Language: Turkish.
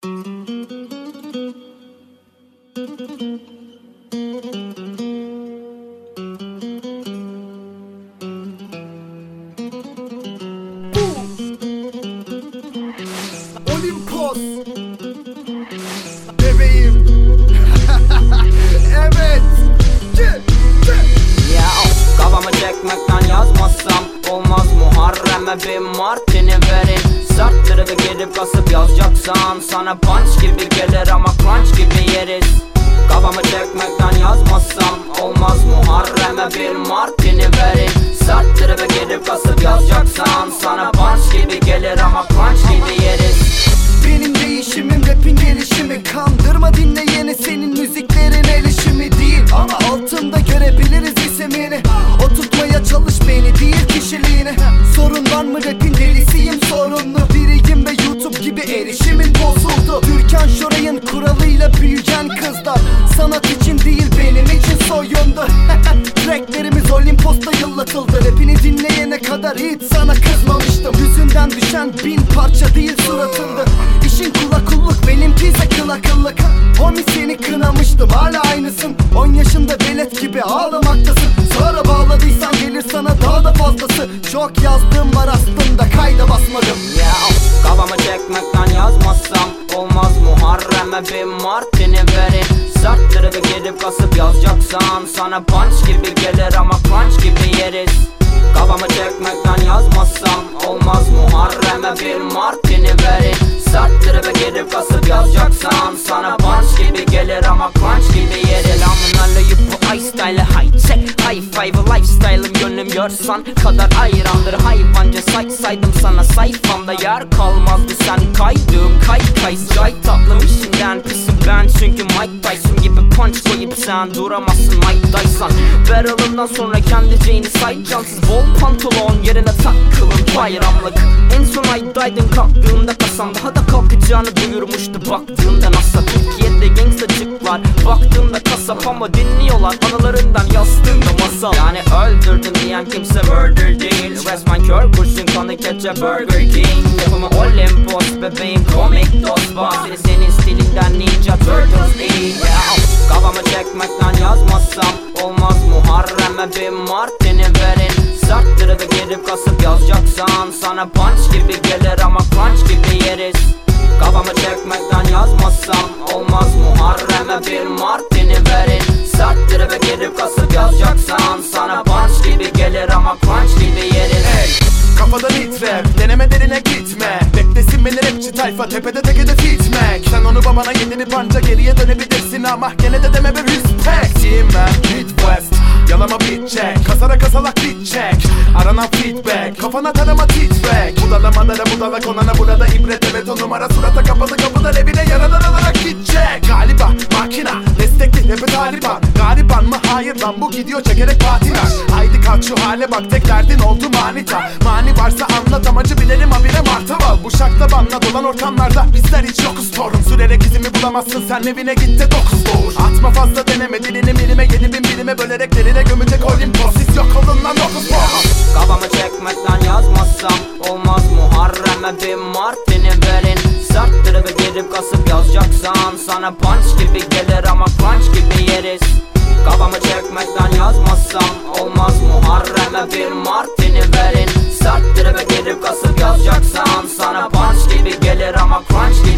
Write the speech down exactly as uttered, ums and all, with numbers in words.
Olimpos bebeğim. Evet. Ya kafamı çekmekten yazmazsam olmaz. Muharrem'e bir martini verin. Sarttırıda gelip kasıp yazacaksan sana punch gibi gelir ama crunch gibi yeriz. Kafamı çekmekten yazmazsam olmaz. Muharrem'e bir martini verin. Sarttırıda gelip kasıp yazacaksan sana punch gibi gelir ama crunch gibi yeriz. Benim değişimim rapin gelişimi. Kandırma dinleyeni, senin müziklerin erişimi değil. Ama altında görebiliriz isimini. Oturtmaya çalış beni değil kişiliğini. Sorun var mı rapin delisiyim sorunlu biriyim ve YouTube gibi erişimin bozuldu. Türkan Şoray'ın kuralıyla büyüyen kızlar sanat için değil benim için soyundu. Tracklerimiz Olimpos'ta yıllatıldı. Rapini dinleyene kadar hiç sana kızmamıştım. Yüzünden düşen bin parça değil suratındı. İşin kula kulluk, benimki ise kıl akıllık. Homie seni kınamıştım, hala aynısın. On yaşında velet gibi ağlamaktasın. Sonra bağladıysan gelir sana daha da fazlası. Çok yazdığım var aslında, kayda basmadım. Ya kafamı çekmekten yazmazsam olmaz. Muharrem'e bir martini verin. Sarttırıda gelip kasıp yazacaksan sana punch gibi gelir ama crunch gibi yeriz. Kafamı çekmekten yazmazsam olmaz. Muharrem'e bir martini verin. Sarttırıda gelip kasıp yazacaksan sana punch gibi gelir ama crunch gibi yeriz. Selamun aleyküm bu iStyle high tech high five lifestyle'ım gönlüm görsen kadar ayrandır. Hayvanca say saydım sana sayfamda yer kalmazdı sen kaydığım kay kay. Cay tatlım işinden pisim ben çünkü Mike Tyson gibi punch koyup sen duramazsın Mike Tyson. Barrel'ından sonra kendi Jane'i say cansız bol pantolon yerine takılın bayramlık. En son aydaydın kalktığımda kasam daha da kalkacağını duyurmuştu baktığımda NASA. Türkiye'de gangstacıklar baktığımda kasap ama dinliyorlar anılarından yazdığımda masal. Yani öldürdüm diyen kimse murder değil. Resmen kör kurşun kanı keçe Burger King. Yapımı Olimpos bebeğim komik dost. Bazı senin stilinden Ninja Turtles değil. Yeah. Kafamı çekmekten yazmazsam olmaz. Muharrem'e bir martini verin. Sarttırıda gelip kasıp yazacaksan sana punch gibi gelir ama crunch gibi yeriz. Kafamı çekmekten yazmazsam olmaz. Muharrem'e bir martini verin. Sarttırıda gelip kasıp yazacaksan sana punch gibi gelir ama crunch gibi yeriz. Hey, kafadan hit rap, deneme derine gitme. Beklesin beni rapçi tayfa, tepede tekede fitmek. Sen onu babana yedirip anca geriye dönebilirsin ama gene de deme bir respect. Man, Midwest, yalama beat check. Kasara kasalak beat check. Aranan feedback, kafana tarama titrek. Budalamalara budala konana burada ibret. Evet o numara surata kapalı kapıdan evine yaralar alarak gidecek. Galiba makina, destekli rap'i Taliban. Gariban mı? Hayır lan bu gidiyor çekerek patinaj. Haydi kalk şu hale bak tek derdin oldu manita. Mani varsa anlat amacı bilelim habire martaval. Bu şakta banla dolan ortamlarda bizler hiç yokuz torun. Sürerek izimi bulamazsın sen evine git de dokuz doğur. Atma fazla deneme dilini milime yedi bin bilime bölerek derine gömecek Olimpos. Siz yok olun lan dokuz boz. Kafamı çekmekten yazmazsam olmaz. Muharrem'e bir martini verin. Sarttırıda gelip kasıp yazacaksan sana punch gibi gelir ama crunch gibi yeriz. Kafamı çekmekten yazmazsam olmaz. Muharrem'e bir martini verin. Sarttırıda gelip kasıp yazacaksan sana punch gibi gelir ama crunch gibi